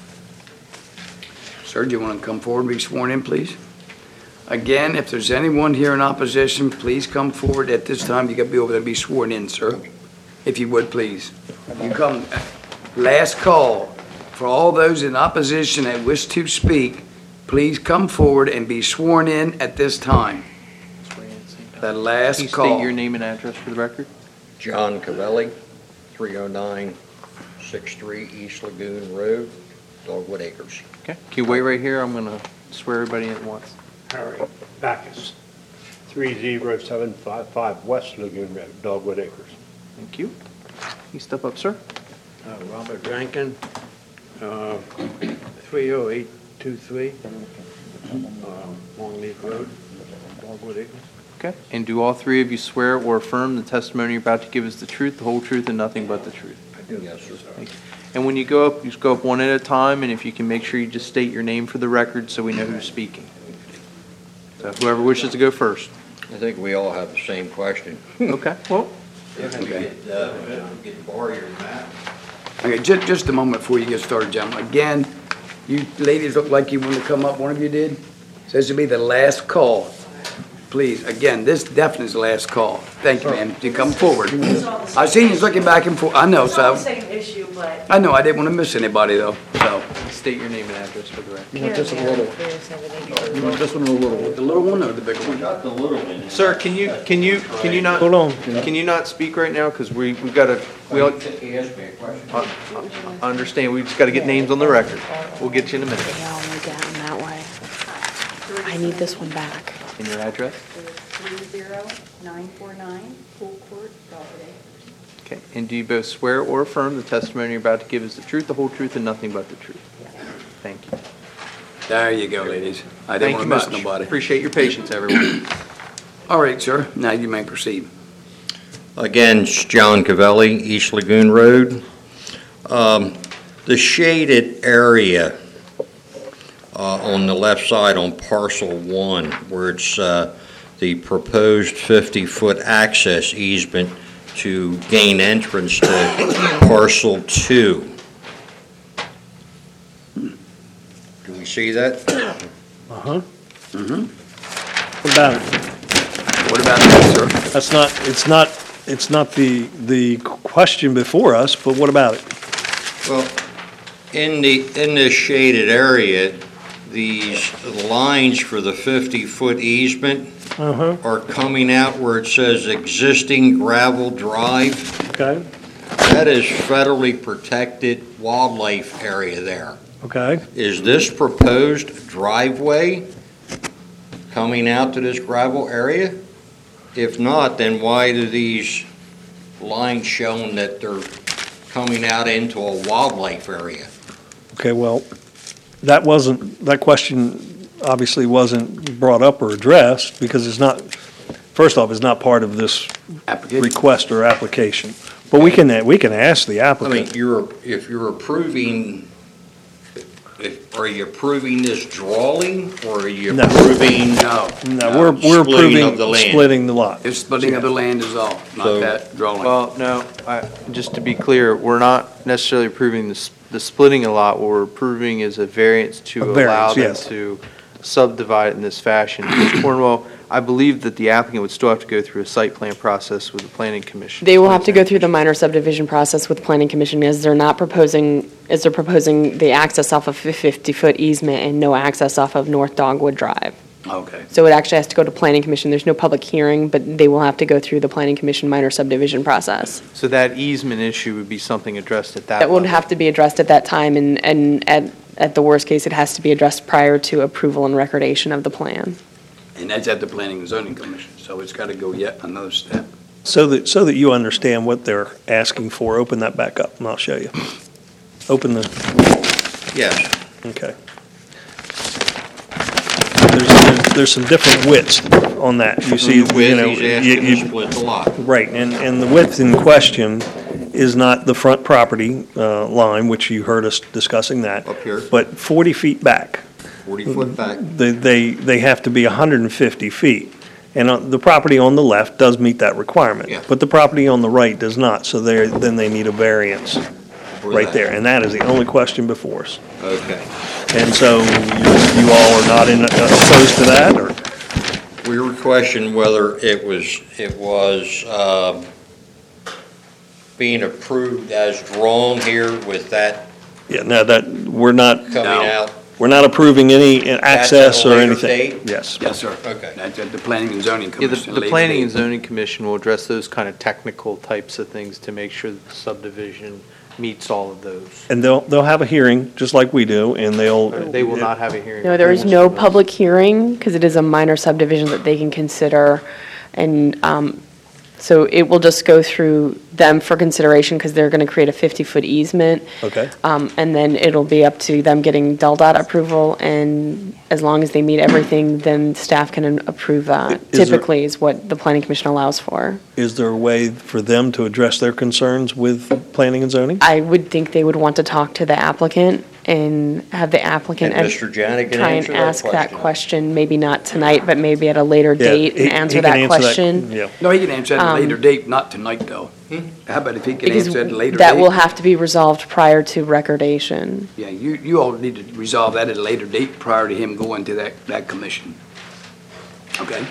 Sir, do you want to come forward and be sworn in, please? Again, if there's anyone here in opposition, please come forward at this time. You got to be over there to be sworn in, sir. If you would, please. You come, last call. For all those in opposition that wish to speak, please come forward and be sworn in at this time. The Can you last state call. your name and address for the record? John Cavelli, three oh nine six three East Lagoon Road, Dogwood Acres. Okay, can you wait right here? I'm going to swear everybody in at once. Harry Backus, three zero seven five five West Lagoon Road, Dogwood Acres. Thank you. Can you step up, sir? Uh, Robert Rankin, uh, three oh eight two three, uh, Longleaf Road, Dogwood Acres. Okay. And do all three of you swear or affirm the testimony you're about to give is the truth, the whole truth, and nothing but the truth? I do. Yes, sir. Thank you. And when you go up, you just go up one at a time, and if you can make sure you just state your name for the record so we know who's speaking. So whoever wishes to go first. I think we all have the same question. Okay, well, Okay. Get, uh, get borrow your map. Okay, just, just a moment before you get started, gentlemen. Again, you ladies look like you want to come up. One of you did. Says to be the last call. Please, again, this definitely is the last call. Thank you, ma'am. You come forward. I seen you looking back and forth. I know, It's not the so, same issue, but. I know, I didn't want to miss anybody though, so. state your name and address for the record. You want this one a little, you want this one a little. The little one or the big one? Sir, can you, can you, can you not? Hold on. Can you not speak right now? Because we, we've got to, we all, He asked me a question. I I understand, we just got to get names on the record. We'll get you in a minute. Yeah, I'll move down that way. I need this one back. And your address? three zero nine four nine Pool Court, Dogwood Acres. Okay, and do you both swear or affirm the testimony you're about to give is the truth, the whole truth, and nothing but the truth? Thank you. There you go, ladies. I didn't Thank want you to miss much. nobody. Appreciate your patience, everyone. All right, sir, now you may proceed. Again, it's John Cavelli, East Lagoon Road. Um, The shaded area uh, on the left side on parcel one, where it's uh, the proposed fifty-foot access easement to gain entrance to parcel two. Do we see that? Uh-huh. Mm-hmm. What about it? What about that, sir? That's not, it's not, it's not the, the question before us, but what about it? Well, in the, in this shaded area, these lines for the fifty-foot easement Uh-huh, are coming out where it says existing gravel drive. okay, That is federally protected wildlife area there. okay. Is this proposed driveway coming out to this gravel area? If not, then why do these lines showing that they're coming out into a wildlife area? Okay, well, that wasn't, that question obviously wasn't brought up or addressed because it's not, first off, it's not part of this Application. request or application. But we can, we can ask the I mean, applicant. you're, if you're approving, if- are you approving this drawing, or are you No. approving? No, No, we're, we're Splitting of the approving land. splitting the lot. it's splitting of the land is all, not So- that drawing. Well, no, I, just to be clear, we're not necessarily approving the, s- the splitting a lot. What we're approving is a variance to A allow variance, them yes. to subdivide it in this fashion. Miz Cornwell, I believe that the applicant would still have to go through a site plan process with the planning commission. They will have to go through the minor subdivision process with planning commission, as they're not proposing, as they're proposing the access off of a fifty-foot easement and no access off of North Dogwood Drive. Okay. So it actually has to go to planning commission. There's no public hearing, but they will have to go through the planning commission minor subdivision process. So that easement issue would be something addressed at that That would level. have to be addressed at that time, and, and at, at the worst case, it has to be addressed prior to approval and recordation of the plan. And that's at the Planning and Zoning Commission, so it's got to go yet another step. So that, so that you understand what they're asking for, open that back up and I'll show you. Open the, Yes. okay. There's, there's- there's some different widths on that. You see, The you width, know. he's you- asking you- to split the lot. Right, and, and the width in question is not the front property uh, line, which you heard us discussing that. Up here. But forty feet back. forty foot back. They, they, they have to be one hundred fifty feet. And on- the property on the left does meet that requirement. Yeah. But the property on the right does not, so there, then they need a variance for right that. there. And that is the only question before us. Okay. And so you you all are not in- opposed to that, or? We were questioning whether it was, it was um, being approved as drawn here with that Yeah, no, that, we're not, coming out. we're not approving any access at a or later anything. date? Yes. Yes, sir. Okay. That's at the Planning and Zoning Yeah, Commission. the, the later Planning and date. Zoning Commission will address those kind of technical types of things to make sure that the subdivision meets all of those. And they'll, they'll have a hearing, just like we do, and they'll. They will not have a hearing. No, there is no public hearing, because it is a minor subdivision that they can consider, and um, so it will just go through them for consideration, because they're going to create a fifty-foot easement. Okay. Um, And then it'll be up to them getting Del Dot approval, and as long as they meet everything, then staff can approve that. Is there- Typically is what the planning commission allows for. Is there a way for them to address their concerns with planning and zoning? I would think they would want to talk to the applicant and have the applicant. And Mister Janik can try and answer that ask that question. question, maybe not tonight, but maybe at a later Yeah, date, he- and he answer can that question. Yeah. No, he can answer at a Um, later date, not tonight, though. How about if he can Because answer at a later date? that will have to be resolved prior to recordation. Yeah, you, you all need to resolve that at a later date prior to him going to that, that commission. Okay?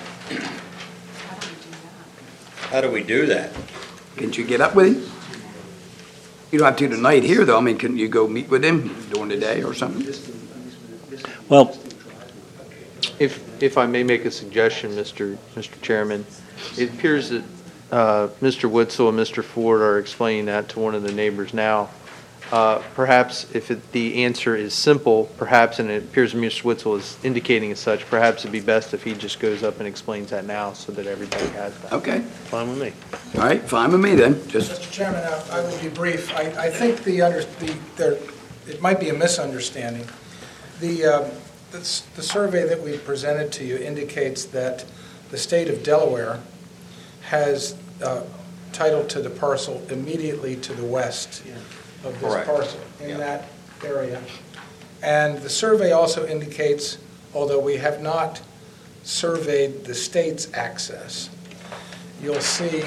How do we do that? Can't you get up with him? You don't have to tonight here, though. I mean, can you go meet with him during the day or something? Well, If, if I may make a suggestion, Mister Mister Chairman, it appears that uh, Mister Witzel and Mister Ford are explaining that to one of the neighbors now. Uh, Perhaps if it- the answer is simple, perhaps, and it appears Mister Witzel is indicating as such, perhaps it'd be best if he just goes up and explains that now so that everybody has that. Okay, fine with me. all right, fine with me then. Just, Mister Chairman, I I will be brief. I, I think the, under the, there, it might be a misunderstanding. The, uh, the s- the survey that we presented to you indicates that the state of Delaware has uh, title to the parcel immediately to the west of this Correct. parcel, Yeah. in that area. And the survey also indicates, although we have not surveyed the state's access, you'll see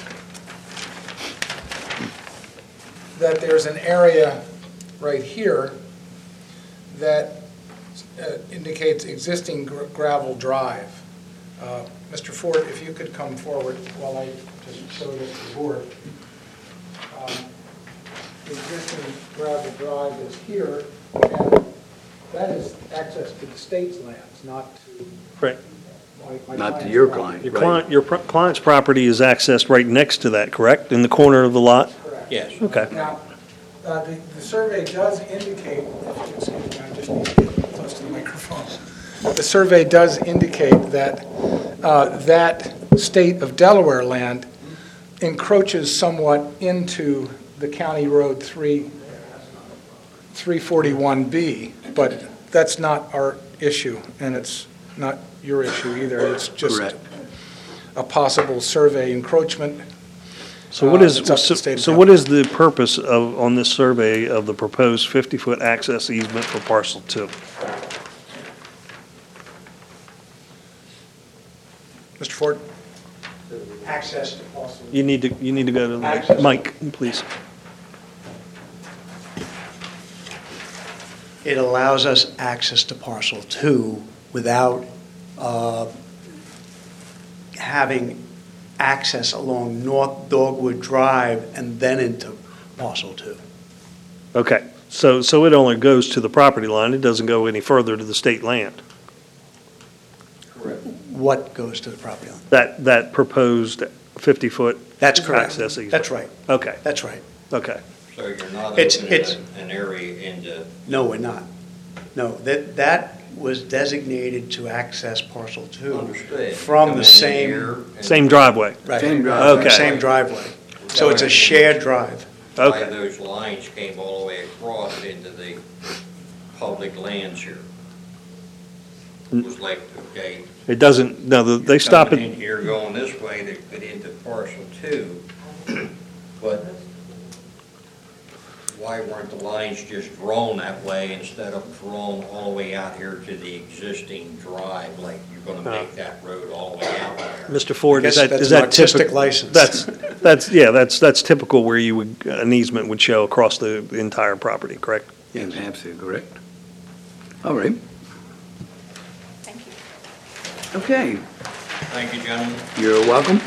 that there's an area right here that uh, indicates existing gr- gravel drive. Uh, Mister Ford, if you could come forward while I just show this to the board. Um, The existing gravel drive is here, and that is access to the state's lands, not to Right. my- my not to client's your property. client, Your right? client, your pro- client's property is accessed right next to that, correct? In the corner of the lot? Correct. Yes. Okay. Now, uh, the the survey does indicate, excuse me, I just need to get close to the microphone. The survey does indicate that uh, that state of Delaware land encroaches somewhat into the County Road three, three forty-one B, but that's not our issue, and it's not your issue either. It's just Correct. a possible survey encroachment. So what Uh, is, it's up to so the state of so what is the purpose of, on this survey of the proposed fifty-foot access easement for parcel two? Mister Ford? Access to parcel. You need to, you need to go to the Access. mic, please. it allows us access to parcel two without uh, having access along North Dogwood Drive and then into parcel two. Okay, so, so it only goes to the property line, it doesn't go any further to the state land? What goes to the property line? That, that proposed fifty-foot That's correct. access easement? That's right. Okay, That's right. okay. So you're not It's- opening it's- an an area into, No, we're not. No, that, that was designated to access parcel two. understood. From Come the in same- here and Same driveway? Right. Same driveway. Okay. Same driveway. So it's a shared drive. Why Okay. those lines came all the way across into the public lands here. It was like, okay, It doesn't, no, the- they stop coming in at, here going this way to get into parcel two, but why weren't the lines just drawn that way instead of drawn all the way out here to the existing drive, like you're gonna make that road all the way out there? Mister Ford, is I guess that, is that's an that artistic typical? license. That's, that's, yeah, that's, that's typical where you would, an easement would show across the entire property, correct? Yes, absolutely correct. All right, Thank you. okay, Thank you, gentlemen. you're welcome.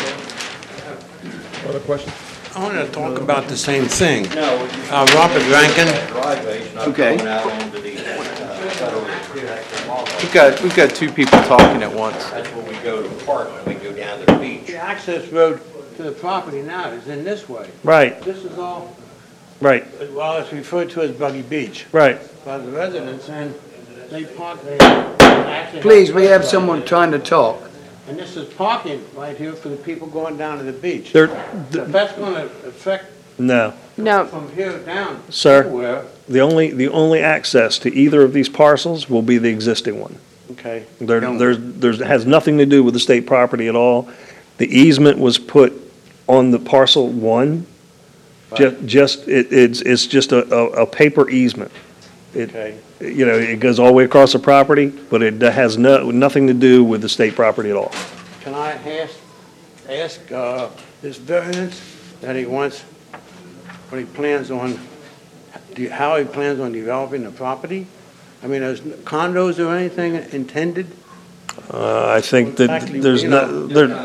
Other questions? I want to talk about the same thing. No. Uh, Robert Rankin, Driveway's not Okay. going out onto the, uh, federal. We've got, we've got two people talking at once. That's where we go to park when we go down to the beach. the access road to the property now is in this way. Right, This is all, right, well, it's referred to as Buggy Beach right. by the residents, and they park, they actually. Please, we have someone trying to talk. And this is parking right here for the people going down to the beach. There, If that's going to affect no, No, from here down. Sir. Somewhere, the only, the only access to either of these parcels will be the existing one. okay. There, there's, there's, it has nothing to do with the state property at all. The easement was put on the parcel one. Ju- Just, it, it's, it's just a, a, a paper easement. It, Okay. you know, it goes all the way across the property, but it has no, nothing to do with the state property at all. Can I ask, ask uh, this variance that he wants, what he plans on, do- how he plans on developing the property? I mean, there's condos or anything intended? Uh, I think that Actually, there's you not, know- there,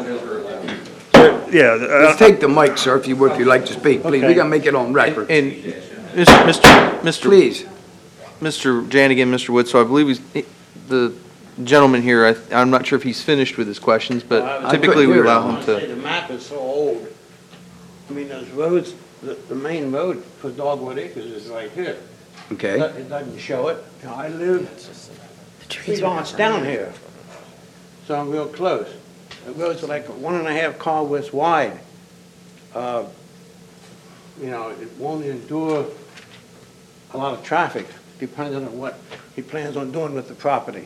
there- yeah. uh, Let's take the mic, sir, if you would, if you'd like to speak, please. We Okay. gotta make it on record. And, Mister Mister Please. Mister Janigan, Mister Wood, so I believe he's, the gentleman here, I, I'm not sure if he's finished with his questions, but I typically we couldn't hear allow I him want to say to. the map is so old. I mean, those roads, the, the main road for Dogwood Acres is right here. Okay, It doesn't show it. Now, I live three blocks down here, so I'm real close. The road's like one and a half car widths wide. Uh, You know, it won't endure a lot of traffic, depending on what he plans on doing with the property.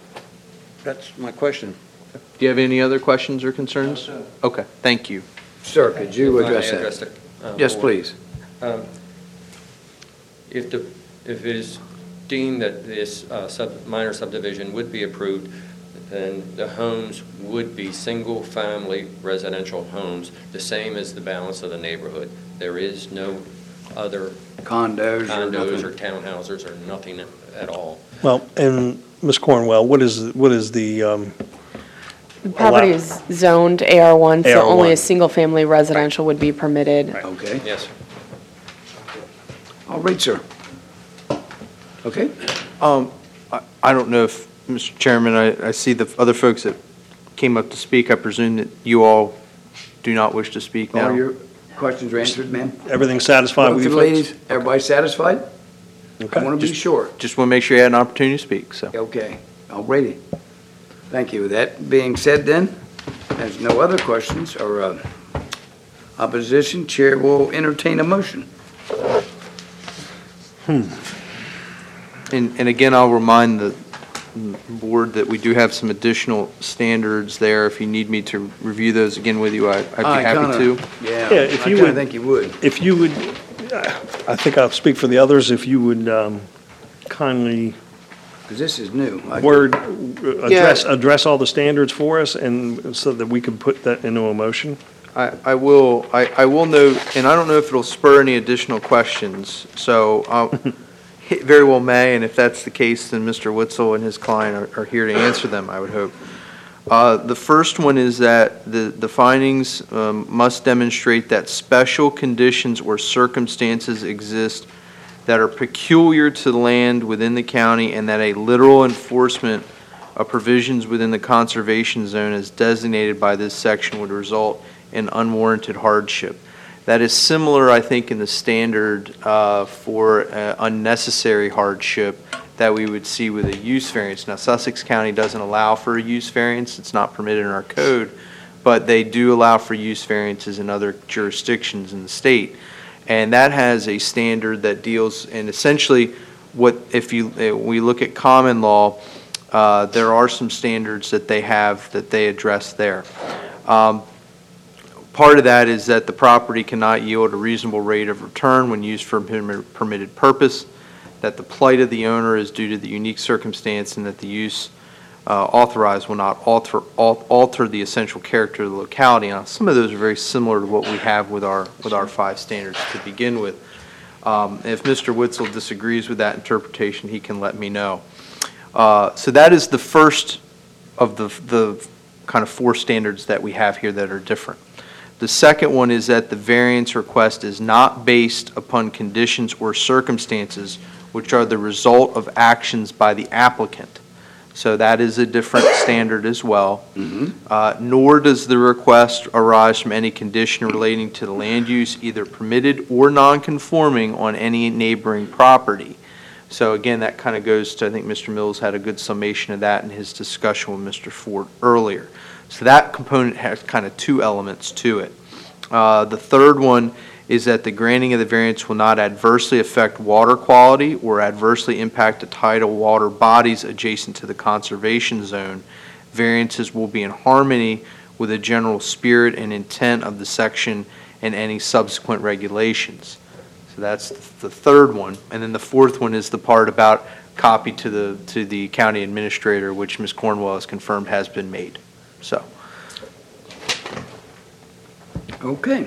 That's my question. Do you have any other questions or concerns? No, sir. Okay, thank you. sir, could you If I may address that? the, uh, Yes, board. please. Um, If the, if it is deemed that this uh, sub, minor subdivision would be approved, then the homes would be single-family residential homes, the same as the balance of the neighborhood. There is no other Condos or condos or nothing? townhouses or nothing at all. Well, and Miz Cornwell, what is, what is the, um, the property is zoned A R one, so A R one. only a single-family residential would be permitted. Okay, Yes. all right, sir. Okay, Um, I, I don't know if, Mister Chairman, I, I see the other folks that came up to speak. I presume that you all do not wish to speak now. all your questions are answered, ma'am? everything satisfied with you folks? Ladies, everybody satisfied? I Okay. want to be Just- sure. Just want to make sure you had an opportunity to speak, so. Okay, all righty. Thank you. That being said then, there's no other questions or uh, opposition, chair will entertain a motion. And, and again, I'll remind the board that we do have some additional standards there. If you need me to review those again with you, I- I'd be I happy kinda- to. Yeah, Yeah, I if you kind would- of think you would. If you would, I think I'll speak for the others, if you would um, kindly Because this is new. I- word, uh, address, address all the standards for us, and so that we can put that into a motion. I, I will, I, I will note, and I don't know if it'll spur any additional questions, so, uh, It very well may, and if that's the case, then Mister Witzel and his client are, are here to answer them, I would hope. Uh, The first one is that the, the findings um, must demonstrate that special conditions or circumstances exist that are peculiar to the land within the county and that a literal enforcement of provisions within the conservation zone as designated by this section would result in unwarranted hardship. That is similar, I think, in the standard uh, for uh, unnecessary hardship that we would see with a use variance. Now, Sussex County doesn't allow for a use variance. It's not permitted in our code, but they do allow for use variances in other jurisdictions in the state. And that has a standard that deals, and essentially, what if you uh, we look at common law, uh, there are some standards that they have that they address there. Um, Part of that is that the property cannot yield a reasonable rate of return when used for a permitted purpose, that the plight of the owner is due to the unique circumstance, and that the use uh, authorized will not alter, al- alter the essential character of the locality. Now, some of those are very similar to what we have with our, with our five standards to begin with. Um, if Mister Witzel disagrees with that interpretation, he can let me know. Uh, so that is the first of the, the kind of four standards that we have here that are different. The second one is that the variance request is not based upon conditions or circumstances which are the result of actions by the applicant. So that is a different standard as well. Mhm. Uh, nor does the request arise from any condition relating to the land use, either permitted or non-conforming on any neighboring property. So again, that kind of goes to, I think Mister Mills had a good summation of that in his discussion with Mister Ford earlier. So that component has kind of two elements to it. Uh, the third one is that the granting of the variance will not adversely affect water quality or adversely impact the tidal water bodies adjacent to the conservation zone. Variances will be in harmony with the general spirit and intent of the section and any subsequent regulations. So that's the third one. And then the fourth one is the part about copy to the, to the county administrator, which Miz Cornwell has confirmed has been made. So. Okay.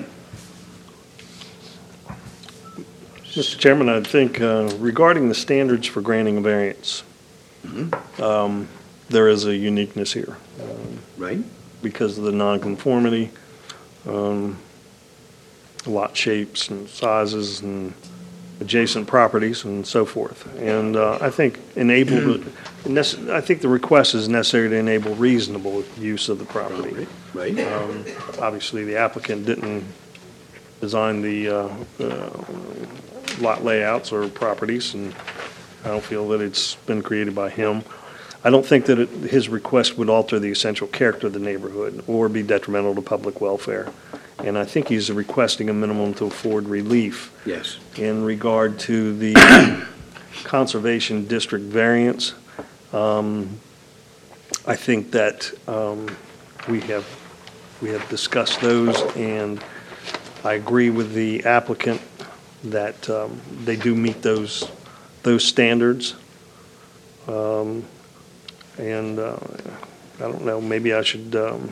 Mister Chairman, I think uh, regarding the standards for granting a variance, um, there is a uniqueness here. um, Right. Because of the nonconformity, um, lot shapes and sizes and adjacent properties and so forth. And uh, I think enable, nece- I think the request is necessary to enable reasonable use of the property. Right. Um, Obviously, the applicant didn't design the uh, uh, lot layouts or properties, and I don't feel that it's been created by him. I don't think that it- his request would alter the essential character of the neighborhood or be detrimental to public welfare. And I think he's requesting a minimum to afford relief. Yes. In regard to the Conservation District variance, um, I think that um, we have, we have discussed those, and I agree with the applicant that um, they do meet those, those standards. Um, And uh, I don't know, maybe I should, um,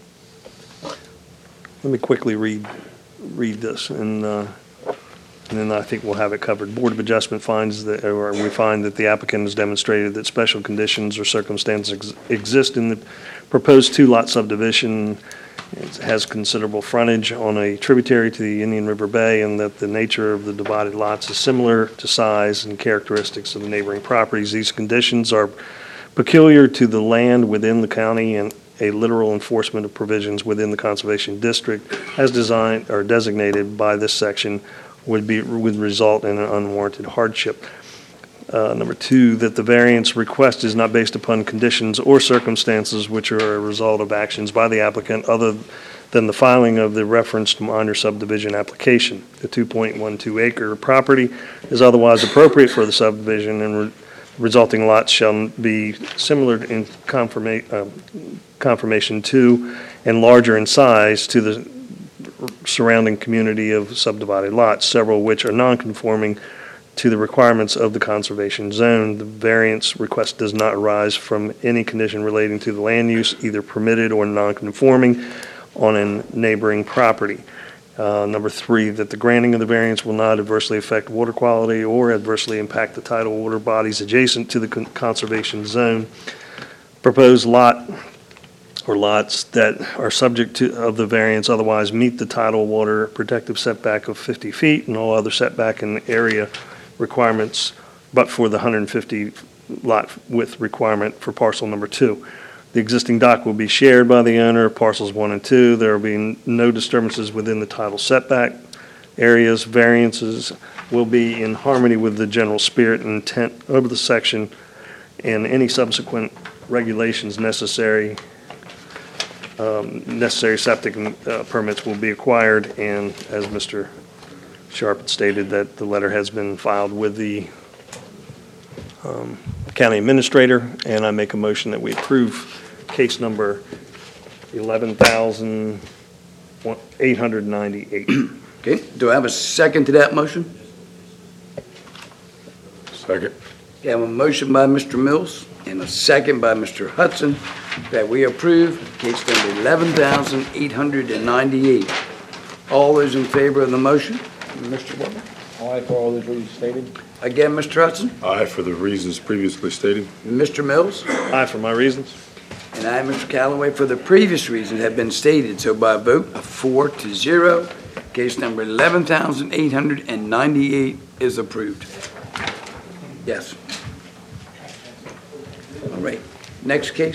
let me quickly read, read this, and, uh, and then I think we'll have it covered. Board of Adjustment finds that, or we find that the applicant has demonstrated that special conditions or circumstances ex- exist in the proposed two-lot subdivision. It has considerable frontage on a tributary to the Indian River Bay, and that the nature of the divided lots is similar to size and characteristics of the neighboring properties. These conditions are peculiar to the land within the county, and a literal enforcement of provisions within the conservation district as designed or designated by this section would be, would result in an unwarranted hardship. Uh, number two, that the variance request is not based upon conditions or circumstances which are a result of actions by the applicant other than the filing of the referenced minor subdivision application. The two point one two acre property is otherwise appropriate for the subdivision, and re- resulting lots shall be similar in conforma- uh, conformation to and larger in size to the surrounding community of subdivided lots, several of which are non-conforming to the requirements of the conservation zone. The variance request does not arise from any condition relating to the land use, either permitted or non-conforming, on a neighboring property. Uh, Number three, that the granting of the variance will not adversely affect water quality or adversely impact the tidal water bodies adjacent to the con- conservation zone. Proposed lot or lots that are subject to, of the variance otherwise meet the tidal water protective setback of fifty feet and all other setback and area requirements, but for the one hundred fifty lot width requirement for parcel number two. The existing dock will be shared by the owner of parcels one and two. There will be no disturbances within the tidal setback areas. Variances will be in harmony with the general spirit and intent of the section, and any subsequent regulations necessary, um, necessary septic uh, permits will be acquired, and as Mister Sharp had stated, that the letter has been filed with the um, county administrator, and I make a motion that we approve case number eleven thousand eight hundred ninety-eight. Okay, do I have a second to that motion? Second. Okay, I have a motion by Mister Mills and a second by Mister Hudson that we approve case number eleven thousand eight hundred ninety-eight. All those in favor of the motion? Mister Whitman? Aye for all those reasons stated. Again, Mister Hudson? Aye for the reasons previously stated. Mister Mills? Aye for my reasons. And I, Mister Callaway, for the previous reasons have been stated. So by a vote of four to zero, case number eleven thousand eight hundred ninety-eight is approved. Yes. All right. Next case.